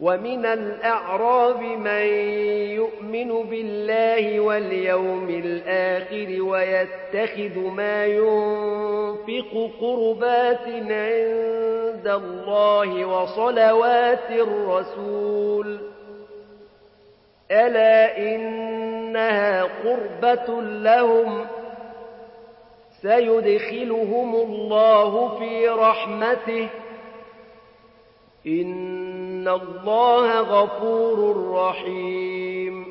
ومن الأعراب من يؤمن بالله واليوم الآخر ويتخذ ما ينفق قربات عند الله وصلوات الرسول ألا إنها قربة لهم سيدخلهم الله في رحمته إن الله غفور رحيم